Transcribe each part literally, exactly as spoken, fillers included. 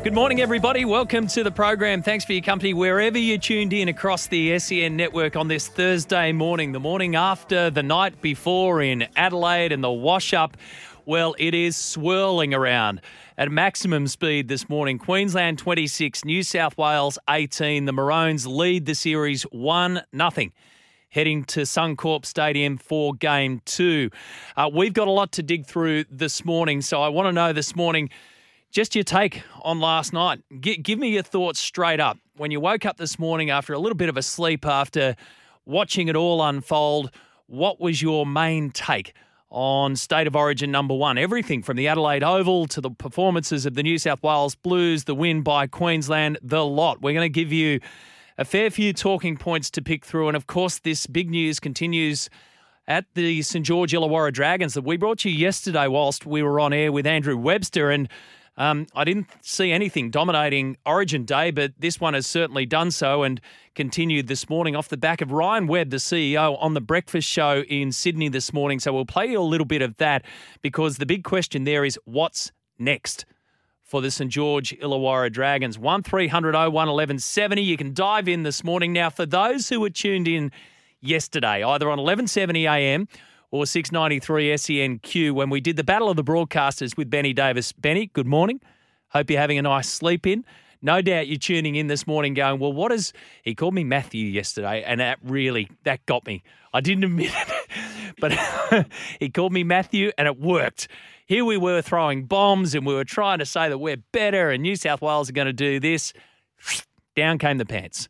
Good morning, everybody. Welcome to the program. Thanks for your company wherever you tuned in across the S E N network on this Thursday morning, the morning after the night before in Adelaide and the wash-up. Well, it is swirling around at maximum speed this morning. Queensland twenty-six, New South Wales eighteen. The Maroons lead the series one nothing. Heading to Suncorp Stadium for Game two. Uh, we've got a lot to dig through this morning, so I want to know this morning, just your take on last night. G- give me your thoughts straight up. When you woke up this morning after a little bit of a sleep, after watching it all unfold, what was your main take on State of Origin number one? Everything from the Adelaide Oval to the performances of the New South Wales Blues, the win by Queensland, the lot. We're going to give you a fair few talking points to pick through. And, of course, this big news continues at the St George Illawarra Dragons that we brought you yesterday whilst we were on air with Andrew Webster. And um, I didn't see anything dominating Origin Day, but this one has certainly done so and continued this morning off the back of Ryan Webb, the C E O, on the breakfast show in Sydney this morning. So we'll play you a little bit of that because the big question there is what's next for the St George Illawarra Dragons. one three hundred oh one eleven seventy. You can dive in this morning. Now, for those who were tuned in yesterday, either on eleven seventy A M or six ninety-three S E N Q, when we did the Battle of the Broadcasters with Benny Davis. Benny, good morning. Hope you're having a nice sleep in. No doubt you're tuning in this morning going, well, what is... He called me Matthew yesterday, and that really, that got me. I didn't admit it, but he called me Matthew, and it worked. Here we were throwing bombs and we were trying to say that we're better and New South Wales are going to do this. Down came the pants.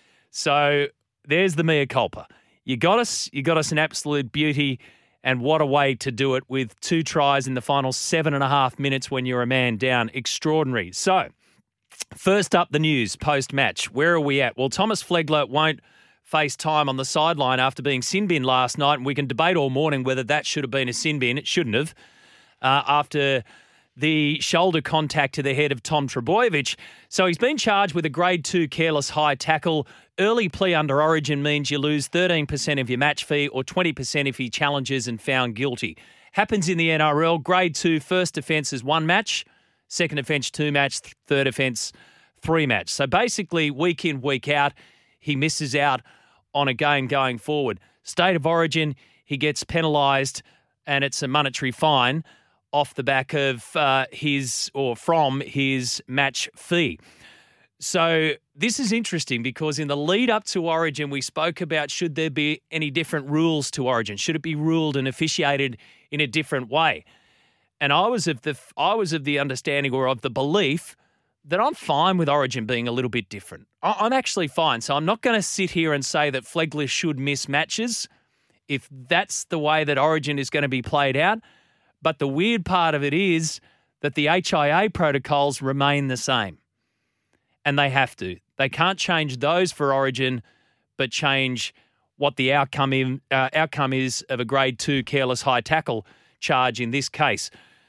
So there's the mea culpa. You got us, you got us an absolute beauty, and what a way to do it with two tries in the final seven and a half minutes when you're a man down. Extraordinary. So first up, the news post-match. Where are we at? Well, Thomas Flegler won't face time on the sideline after being sin bin last night, and we can debate all morning whether that should have been a sin bin. It shouldn't have. Uh, after the shoulder contact to the head of Tom Trbojevic. So he's been charged with a grade two careless high tackle. Early plea under Origin means you lose thirteen percent of your match fee or twenty percent if he challenges and found guilty. Happens in the N R L. Grade two, first offence is one match, second offence two match, third offence three match. So basically, week in, week out, he misses out on a game going forward. State of Origin, he gets penalised and it's a monetary fine off the back of uh, his or from his match fee. So this is interesting because in the lead up to Origin, we spoke about should there be any different rules to Origin? Should it be ruled and officiated in a different way? And I was of the I was of the understanding or of the belief that I'm fine with Origin being a little bit different. I'm actually fine. So I'm not going to sit here and say that Flegler should miss matches if that's the way that Origin is going to be played out. But the weird part of it is that the H I A protocols remain the same. And they have to. They can't change those for Origin, but change what the outcome, in, uh, outcome is of a grade two careless high tackle charge in this case.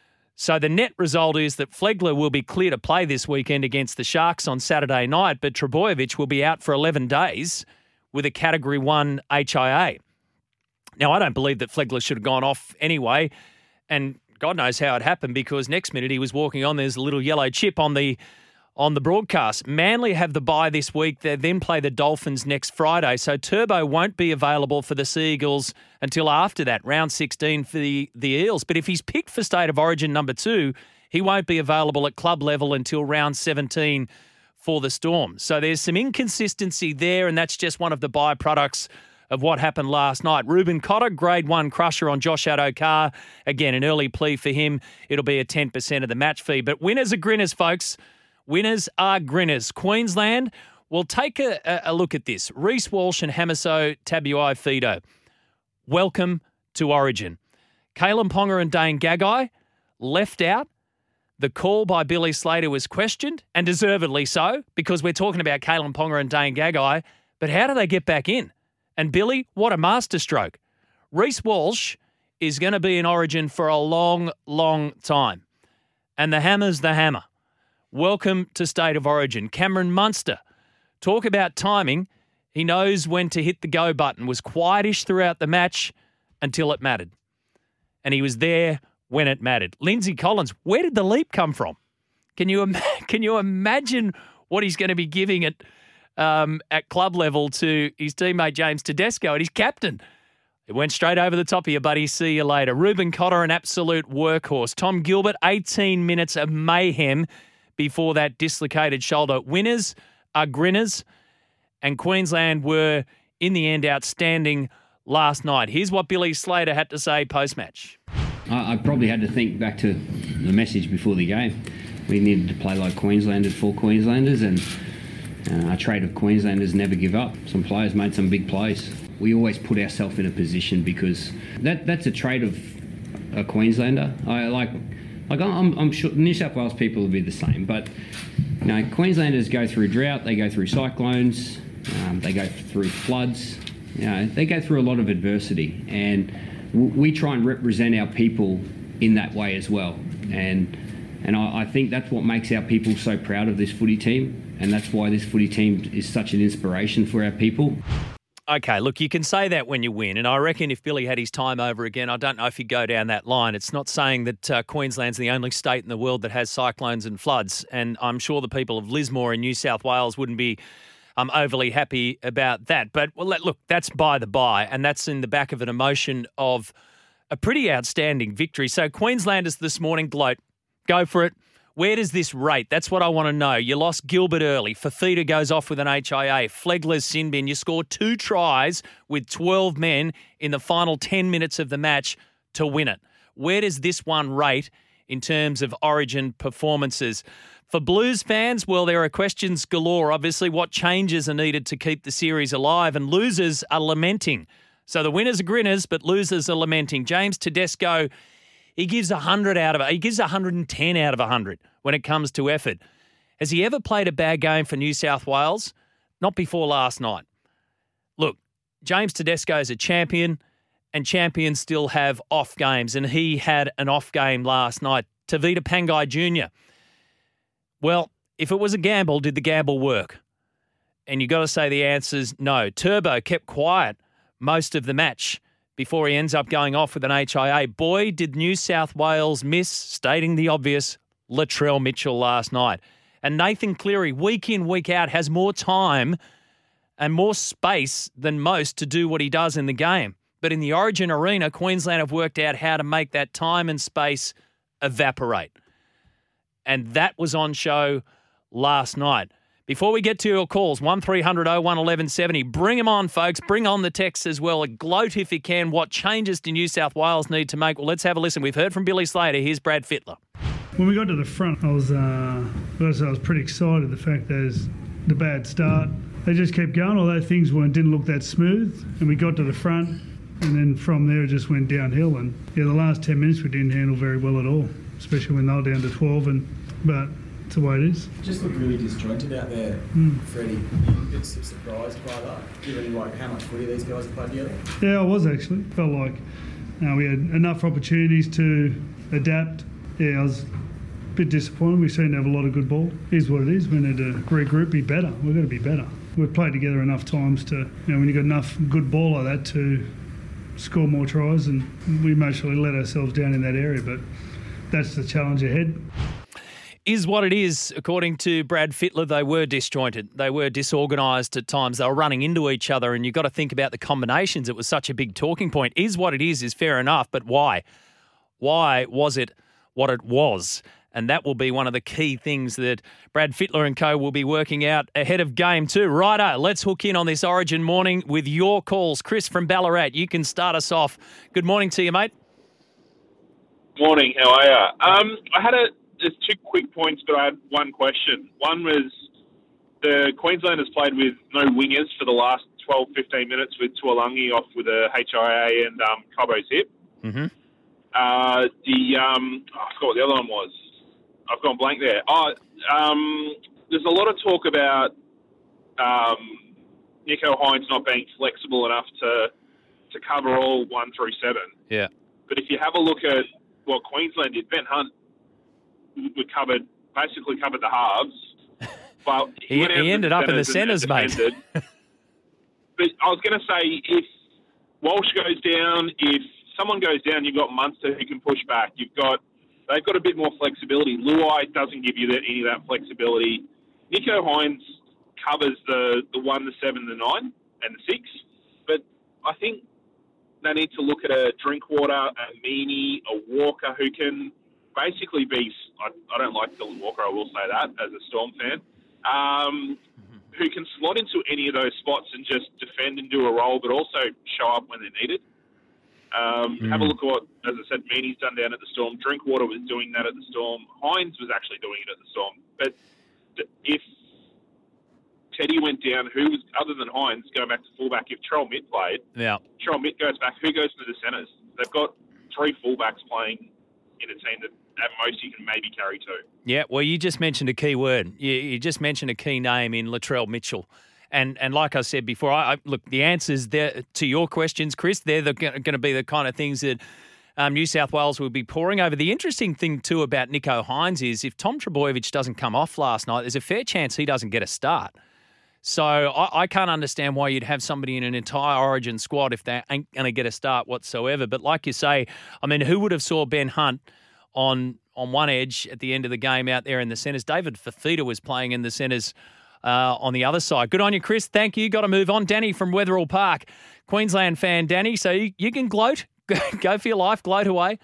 So the net result is that Flegler will be clear to play this weekend against the Sharks on Saturday night, but Trbojevic will be out for eleven days with a Category one H I A. Now, I don't believe that Flegler should have gone off anyway, and God knows how it happened because next minute he was walking on, there's a little yellow chip on the on the broadcast. Manly have the bye this week. They then play the Dolphins next Friday. So Turbo won't be available for the Sea Eagles until after that, round sixteen for the, the Eels. But if he's picked for State of Origin number two, he won't be available at club level until round seventeen for the Storm. So there's some inconsistency there, and that's just one of the byproducts of what happened last night. Ruben Cotter, grade one crusher on Josh Addo-Carr. Again, an early plea for him. It'll be a ten percent of the match fee. But winners are grinners, folks. Winners are grinners. Queensland, we'll take a, a look at this. Reece Walsh and Hamiso Tabuai-Fidow. Welcome to Origin. Kalen Ponga and Dane Gagai left out. The call by Billy Slater was questioned, and deservedly so, because we're talking about Kalen Ponga and Dane Gagai. But how do they get back in? And Billy, what a masterstroke. Reece Walsh is going to be in Origin for a long, long time. And the hammer's the hammer. Welcome to State of Origin. Cameron Munster, talk about timing. He knows when to hit the go button. Was quietish throughout the match until it mattered. And he was there when it mattered. Lindsay Collins, where did the leap come from? Can you im- can you imagine what he's going to be giving it um, at club level to his teammate James Tedesco and his captain? It went straight over the top of you, buddy. See you later. Ruben Cotter, an absolute workhorse. Tom Gilbert, eighteen minutes of mayhem before that dislocated shoulder. Winners are grinners, and Queensland were, in the end, outstanding last night. Here's what Billy Slater had to say post-match. I, I probably had to think back to the message before the game. We needed to play like Queenslanders for Queenslanders, and uh, our trait of Queenslanders never give up. Some players made some big plays. We always put ourselves in a position because that that's a trait of a Queenslander. I like, like I'm, I'm sure New South Wales people will be the same, but you know, Queenslanders go through drought, they go through cyclones, um, they go through floods. You know, they go through a lot of adversity, and w- we try and represent our people in that way as well. And and I, I think that's what makes our people so proud of this footy team, and that's why this footy team is such an inspiration for our people. Okay, look, you can say that when you win, and I reckon if Billy had his time over again, I don't know if he'd go down that line. It's not saying that uh, Queensland's the only state in the world that has cyclones and floods, and I'm sure the people of Lismore in New South Wales wouldn't be um, overly happy about that. But, well, look, that's by the by, and that's in the back of an emotion of a pretty outstanding victory. So Queenslanders this morning gloat. Go for it. Where does this rate? That's what I want to know. You lost Gilbert early. Fafita goes off with an H I A. Flegler's sin bin. You scored two tries with twelve men in the final ten minutes of the match to win it. Where does this one rate in terms of Origin performances? For Blues fans, well, there are questions galore. Obviously, what changes are needed to keep the series alive? And losers are lamenting. So the winners are grinners, but losers are lamenting. James Tedesco, he gives one hundred out of it. He gives one hundred ten out of one hundred when it comes to effort. Has he ever played a bad game for New South Wales? Not before last night. Look, James Tedesco is a champion, and champions still have off games, and he had an off game last night. Tavita Pangai Junior Well, if it was a gamble, did the gamble work? And you got to say the answer's no. Turbo kept quiet most of the match before he ends up going off with an H I A. Boy, did New South Wales miss, stating the obvious, Latrell Mitchell last night. And Nathan Cleary, week in, week out, has more time and more space than most to do what he does in the game. But in the Origin arena, Queensland have worked out how to make that time and space evaporate. And that was on show last night. Before we get to your calls, one three hundred oh one eleven seventy, bring them on, folks. Bring on the texts as well. Gloat if you can. What changes do New South Wales need to make? Well, let's have a listen. We've heard from Billy Slater. Here's Brad Fittler. When we got to the front, I was, uh, I was pretty excited. The fact there's the bad start. They just kept going. Although things weren't didn't look that smooth, and we got to the front, and then from there it just went downhill. And yeah, the last ten minutes we didn't handle very well at all, especially when they were down to twelve. And but. That's the way it is. Just looked really disjointed out there, mm. Freddie. A bit surprised by that, given like how much footy these guys have played together. Yeah, I was actually. Felt like uh, we had enough opportunities to adapt. Yeah, I was a bit disappointed. We seem to have a lot of good ball. Here's what it is. We need to regroup, be better. We've got to be better. We've played together enough times to, you know, when you've got enough good ball like that to score more tries, and we emotionally let ourselves down in that area. But that's the challenge ahead. Is what it is, according to Brad Fittler. They were disjointed. They were disorganised at times. They were running into each other, and you've got to think about the combinations. It was such a big talking point. Is what it is is fair enough, but why? Why was it what it was? And that will be one of the key things that Brad Fittler and co will be working out ahead of game two. Righto, let's hook in on this Origin morning with your calls. Chris from Ballarat, you can start us off. Good morning to you, mate. Morning, how are you? Um, I had a There's two quick points, but I had one question. One was the Queenslanders played with no wingers for the last twelve, fifteen minutes with Tuolangi off with a H I A and um, Cobo's hip. Mm-hmm. Uh, the um, oh, I forgot what the other one was. I've gone blank there. Oh, um, there's a lot of talk about um, Nicho Hynes not being flexible enough to to cover all one through seven. Yeah. But if you have a look at what Queensland did, Ben Hunt we covered, basically covered the halves. But he, he, he ended up in the centres, mate. But I was going to say, if Walsh goes down, if someone goes down, you've got Munster who can push back. You've got they've got a bit more flexibility. Luai doesn't give you that, any of that flexibility. Nicho Hines covers the, the one, the seven, the nine, and the six. But I think they need to look at a Drinkwater, a Meany, a Walker who can basically be, I, I don't like Dylan Walker, I will say that, as a Storm fan, um, who can slot into any of those spots and just defend and do a role, but also show up when they're needed. Um, mm. Have a look at what, as I said, Meany's done down at the Storm. Drinkwater was doing that at the Storm. Hines was actually doing it at the Storm. But if Teddy went down, who was, other than Hines, going back to fullback, if Terrell Mitt played, yeah. Terrell Mitt goes back, who goes to the centres? They've got three fullbacks playing in a team that at most you can maybe carry two. Yeah, well, you just mentioned a key word. You, you just mentioned a key name in Latrell Mitchell. And and like I said before, I, I look, the answers there to your questions, Chris, they're the, going to be the kind of things that um, New South Wales will be pouring over. The interesting thing, too, about Nicho Hines is if Tom Trbojevic doesn't come off last night, there's a fair chance he doesn't get a start. So I, I can't understand why you'd have somebody in an entire Origin squad if they ain't going to get a start whatsoever. But like you say, I mean, who would have saw Ben Hunt on on one edge at the end of the game out there in the centres? David Fafita was playing in the centres uh, on the other side. Good on you, Chris. Thank you. Got to move on. Danny from Wetherill Park, Queensland fan. Danny, so you, you can gloat. Go for your life. Gloat away.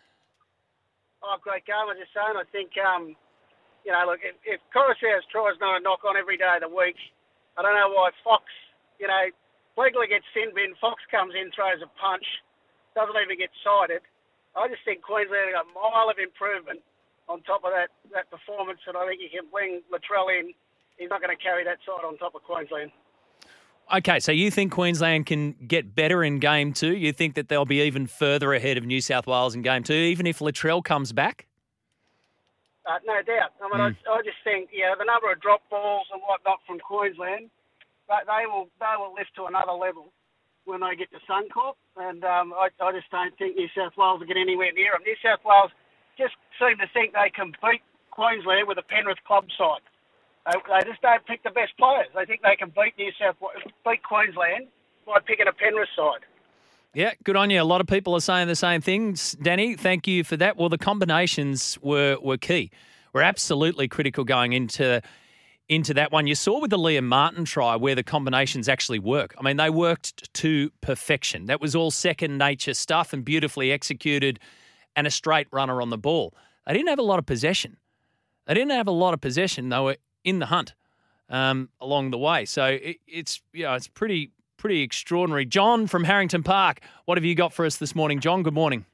Oh, great game. I was just saying, I think, um, you know, look, if, if Coruscant's try is not a knock on every day of the week, I don't know why Fox, you know, Flegler gets sin bin, Fox comes in, throws a punch, doesn't even get sided. I just think Queensland got a mile of improvement on top of that, that performance, and I think you can bring Latrell in. He's not going to carry that side on top of Queensland. Okay, so you think Queensland can get better in game two? You think that they'll be even further ahead of New South Wales in game two, even if Latrell comes back? Uh, no doubt. I mean, mm. I, I just think, yeah, the number of drop balls and whatnot from Queensland, they, they will they will lift to another level when they get to Suncorp. And um, I, I just don't think New South Wales will get anywhere near them. New South Wales just seem to think they can beat Queensland with a Penrith club side. They, they just don't pick the best players. They think they can beat New South beat Queensland by picking a Penrith side. Yeah, good on you. A lot of people are saying the same things. Danny, thank you for that. Well, the combinations were were key. Were absolutely critical going into into that one. You saw with the Liam Martin try where the combinations actually work. I mean, they worked to perfection. That was all second nature stuff and beautifully executed and a straight runner on the ball. They didn't have a lot of possession. They didn't have a lot of possession. They were in the hunt um, along the way. So it, it's you know it's pretty pretty extraordinary. John from Harrington Park, what have you got for us this morning, John? Good morning.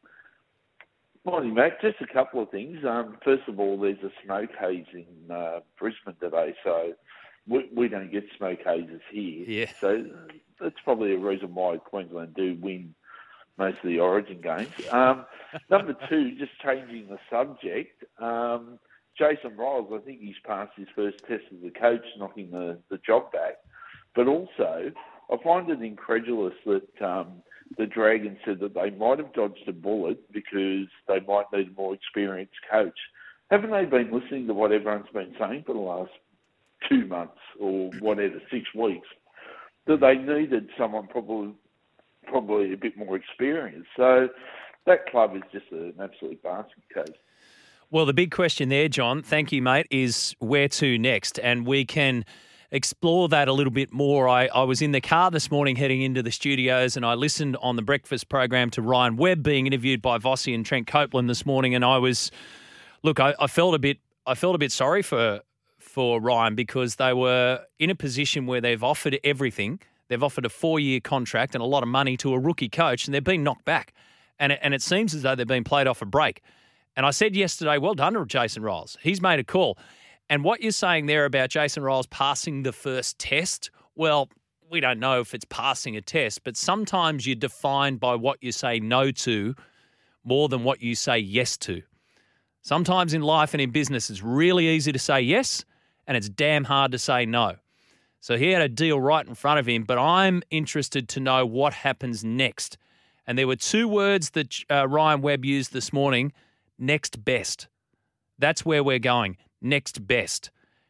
Morning, Matt. Just a couple of things. Um, first of all, there's a smoke haze in uh, Brisbane today, so we, we don't get smoke hazes here. Yeah. So that's probably a reason why Queensland do win most of the Origin games. Um, number two, just changing the subject, um, Jason Riles, I think he's passed his first test as a coach, knocking the, the job back. But also, I find it incredulous that um, the Dragons said that they might have dodged a bullet because they might need a more experienced coach. Haven't they been listening to what everyone's been saying for the last two months or whatever, six weeks, that they needed someone probably probably a bit more experienced? So that club is just an absolute basket case. Well, the big question there, John, thank you, mate, is where to next? And we can explore that a little bit more. I, I was in the car this morning heading into the studios and I listened on the breakfast program to Ryan Webb being interviewed by Vossi and Trent Copeland this morning, and I was, look, I, I felt a bit, I felt a bit sorry for for Ryan because they were in a position where they've offered everything. They've offered a four-year contract and a lot of money to a rookie coach, and they've been knocked back. And it, and it seems as though they've been played off a break. And I said yesterday, well done to Jason Riles. He's made a call. And what you're saying there about Jason Riles passing the first test, well, we don't know if it's passing a test, but sometimes you're defined by what you say no to more than what you say yes to. Sometimes in life and in business, it's really easy to say yes, and it's damn hard to say no. So he had a deal right in front of him, but I'm interested to know what happens next. And there were two words that uh, Ryan Webb used this morning, next best. That's where we're going. Next best.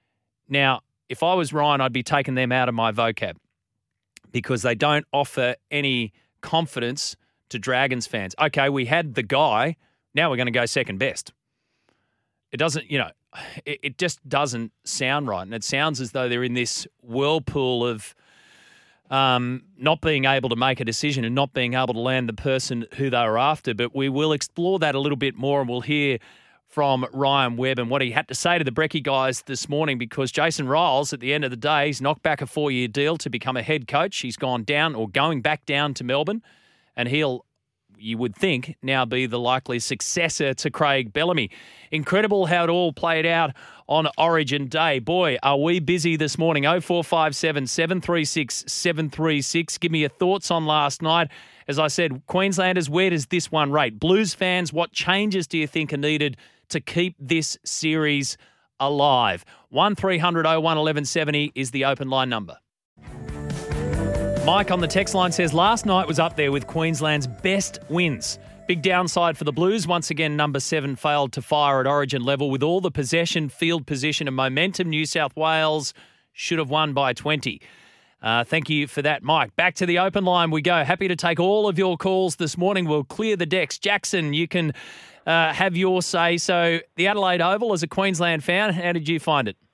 Now, if I was Ryan, I'd be taking them out of my vocab because they don't offer any confidence to Dragons fans. Okay, we had the guy, now we're going to go second best. It doesn't, you know, it, it just doesn't sound right. And it sounds as though they're in this whirlpool of um, not being able to make a decision and not being able to land the person who they were after. But we will explore that a little bit more, and we'll hear from Ryan Webb and what he had to say to the Brecky guys this morning, because Jason Riles, at the end of the day, he's knocked back a four-year deal to become a head coach. He's gone down or going back down to Melbourne, and he'll, you would think, now be the likely successor to Craig Bellamy. Incredible how it all played out on Origin Day. Boy, are we busy this morning. oh four five seven, seven three six, seven three six. Give me your thoughts on last night. As I said, Queenslanders, where does this one rate? Blues fans, what changes do you think are needed to keep this series alive? one three hundred oh one eleven seventy is the open line number. Mike on the text line says, last night was up there with Queensland's best wins. Big downside for the Blues. Once again, number seven failed to fire at Origin level. With all the possession, field position and momentum, New South Wales should have won by twenty. Uh, thank you for that, Mike. Back to the open line we go. Happy to take all of your calls this morning. We'll clear the decks. Jackson, you can uh, have your say. So the Adelaide Oval, as a Queensland fan, how did you find it?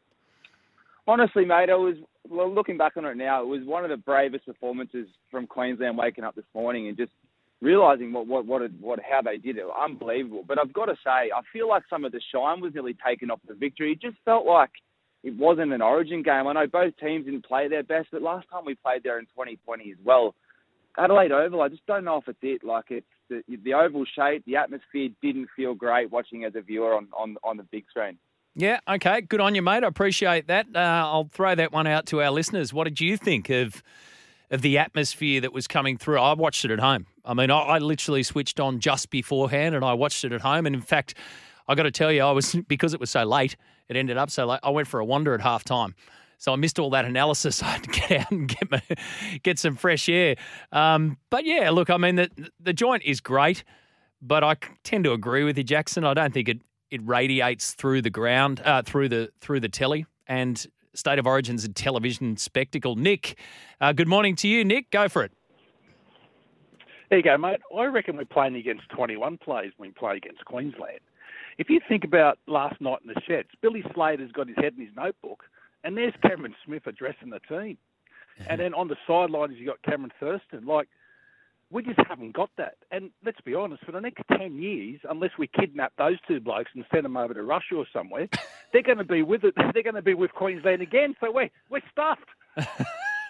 Honestly, mate, I was well, looking back on it now, it was one of the bravest performances from Queensland waking up this morning and just realising what what what, it, what how they did it. Unbelievable. But I've got to say, I feel like some of the shine was nearly taken off the victory. It just felt like it wasn't an Origin game. I know both teams didn't play their best, but last time we played there in twenty twenty as well, Adelaide Oval, I just don't know if it's it. Like, it's the, the oval shape, the atmosphere didn't feel great watching as a viewer on, on, on the big screen. Yeah, okay. Good on you, mate. I appreciate that. Uh, I'll throw that one out to our listeners. What did you think of of the atmosphere that was coming through? I watched it at home. I mean, I, I literally switched on just beforehand and I watched it at home. And in fact, I got to tell you, I was because it was so late, it ended up so late, I went for a wander at half time. So I missed all that analysis. I had to get out and get my, get some fresh air. Um, but yeah, look, I mean, the, the joint is great, but I tend to agree with you, Jackson. I don't think it, it radiates through the ground, uh, through the through the telly. And State of Origin's a television spectacle. Nick, uh, good morning to you. Nick, go for it. There you go, mate. I reckon we're playing against twenty-one players when we play against Queensland. If you think about last night in the Sheds, Billy Slater's got his head in his notebook, and there's Cameron Smith addressing the team. And then on the sidelines, you got Cameron Thurston. Like, we just haven't got that. And let's be honest, for the next ten years, unless we kidnap those two blokes and send them over to Russia or somewhere, they're going to be with it. They're going to be with Queensland again. So we're we're stuffed.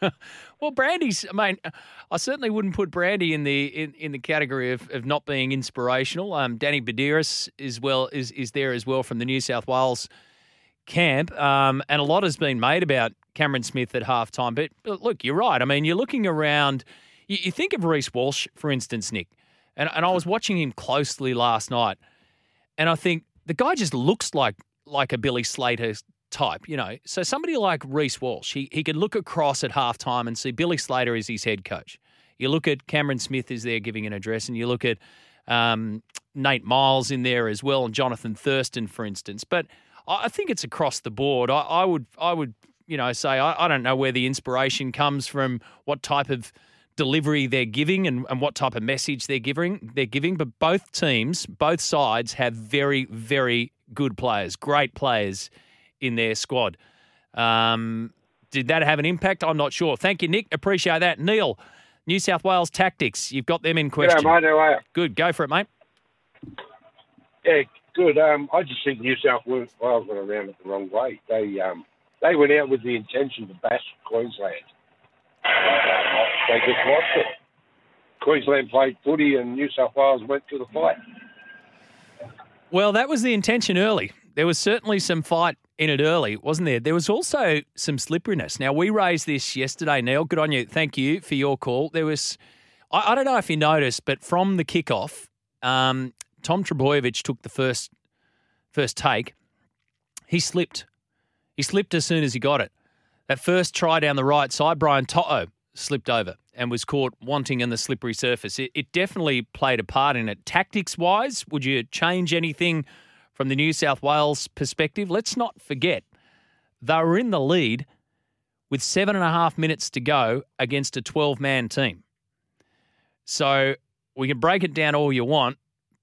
Well, Brandy's, I mean, I certainly wouldn't put Brandy in the in, in the category of, of not being inspirational. Um, Danny Badiris is well is is there as well from the New South Wales camp, um, and a lot has been made about Cameron Smith at halftime. But, but look, you're right. I mean, you're looking around. You, you think of Reece Walsh, for instance, Nick, and and I was watching him closely last night, and I think the guy just looks like like a Billy Slater type, you know. So somebody like Reece Walsh, he, he could look across at halftime and see Billy Slater as his head coach. You look at Cameron Smith is there giving an address, and you look at um, Nate Miles in there as well, and Jonathan Thurston, for instance. But I think it's across the board. I, I would, I would, you know, say I, I don't know where the inspiration comes from, what type of delivery they're giving, and, and what type of message they're giving. They're giving, but both teams, both sides have very, very good players, great players in their squad. Um, did that have an impact? I'm not sure. Thank you, Nick. Appreciate that. Neil, New South Wales Tactics. You've got them in question. Yeah, mate. How are you? Good. Go for it, mate. Yeah, good. Um, I just think New South Wales went around it the wrong way. They um, they went out with the intention to bash Queensland. They just lost it. Queensland played footy and New South Wales went to the fight. Well, that was the intention early. There was certainly some fight in it early, wasn't there? There was also some slipperiness. Now, we raised this yesterday, Neil. Good on you. Thank you for your call. There was, I, I don't know if you noticed, but from the kickoff, um, Tom Trebojevic took the first first take. He slipped. He slipped as soon as he got it. That first try down the right side, Brian To'o slipped over and was caught wanting in the slippery surface. It, it definitely played a part in it. Tactics-wise, would you change anything from the New South Wales perspective? Let's not forget, they were in the lead with seven and a half minutes to go against a twelve-man team. So we can break it down all you want,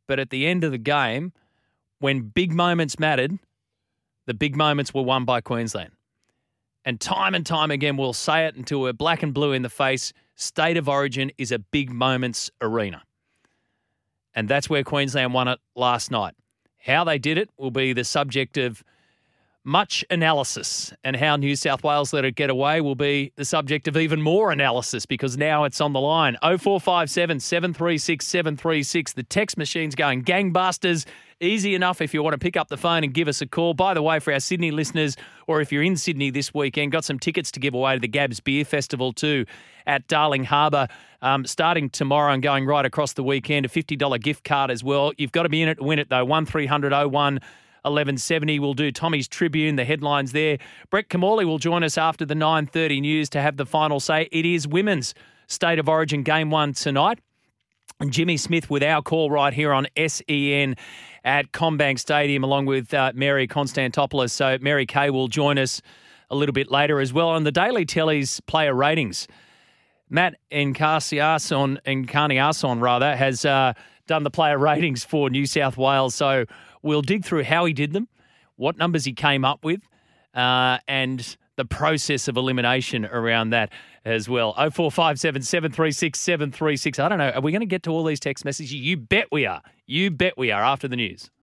but at the end of the game, when big moments mattered, the big moments were won by Queensland. And time and time again, we'll say it until we're black and blue in the face, State of Origin is a big moments arena. And that's where Queensland won it last night. How they did it will be the subject of much analysis, and how New South Wales let it get away will be the subject of even more analysis, because now it's on the line. oh four five seven, seven three six, seven three six. The text machine's going gangbusters. Easy enough if you want to pick up the phone and give us a call. By the way, for our Sydney listeners, or if you're in Sydney this weekend, got some tickets to give away to the Gabs Beer Festival too at Darling Harbour, um, starting tomorrow and going right across the weekend. A fifty dollars gift card as well. You've got to be in it to win it though. one three hundred oh one eleven seventy. We'll do Tommy's Tribune, the headlines there. Brett Kamali will join us after the nine thirty news to have the final say. It is Women's State of Origin Game one tonight. And Jimmy Smith with our call right here on S E N at CommBank Stadium, along with uh, Mary Constantopoulos. So Mary Kay will join us a little bit later as well. On the Daily Telly's player ratings, Matt Encarnacion, Encarnacion rather, has uh, done the player ratings for New South Wales. So we'll dig through how he did them, what numbers he came up with, uh, and the process of elimination around that as well. oh four five seven, seven three six, seven three six. I don't know. Are we going to get to all these text messages? You bet we are. You bet we are after the news.